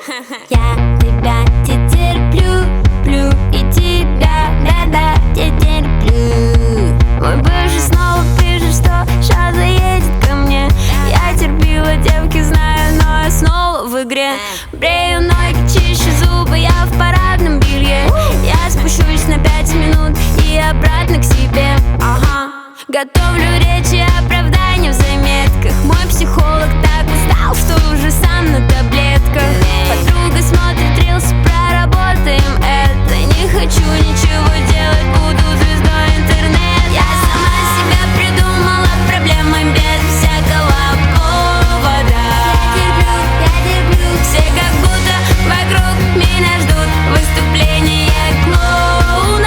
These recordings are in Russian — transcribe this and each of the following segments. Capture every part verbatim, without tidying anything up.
Я тебя те терплю, плю и тебя, да-да, те терплю. Мой бывший снова пишет, что сейчас заедет ко мне. Я терпела, девки знаю, но я снова в игре. Брею ноги, чищу зубы, я в парадном белье. Я спущусь на пять минут и обратно к себе. Ага. Готовлю речи и оправдания в заметках. Мой психолог так устал, что уже сам на таблетках. Подруга смотрит рилс, проработаем это. Не хочу ничего делать, буду звездой интернета. Я сама себя придумала, проблемы без всякого повода. Я терплю, все как будто вокруг меня ждут выступления клоуна.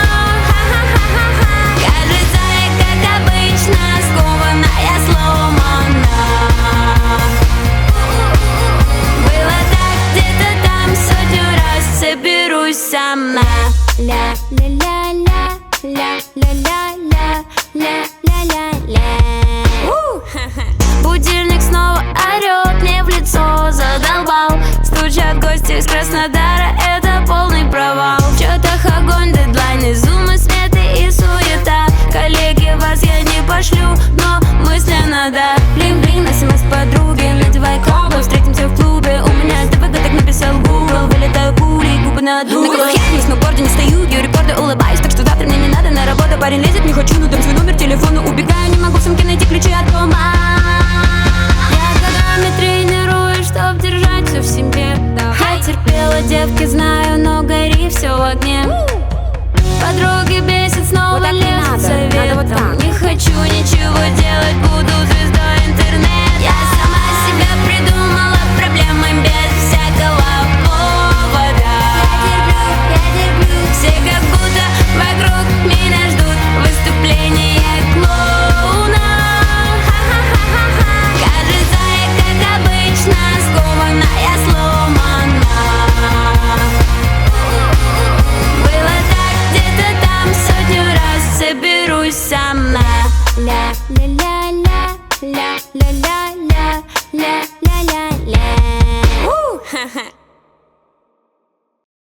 Кажется, я как обычно скована, я сломана. Было так где-то там, сотню раз соберусь сама. Ля-ля-ля-ля, ля-ля-ля-ля, ля-ля-ля-ля. Будильник снова орет мне в лицо, задолбал. Стучат гости из Краснодара, это полный провал. В чатах огонь, дедлайны, зумы, сметы и суета. Коллеги, вас я не пошлю, но мысленно да. Блин-блин, смс подруги, надевай колбу, встретимся в клубе. У меня ТВК так написал Google, вылетаю пулей, губы надула. На кровях на сноуборде не стою, бью рекорды, улыбаюсь, так что завтра мне не надо на работу. Парень лезет, не хочу, но дам свой номер телефона. Убегаю, не могу в сумке найти ключи от дома. Я годами тренируюсь, чтоб держать все в себе. Я терпела, девки знаю, но гори все в огне. Подруги бесит, снова вот лезут надо, советом. надо вот так. Не хочу ничего делать, буду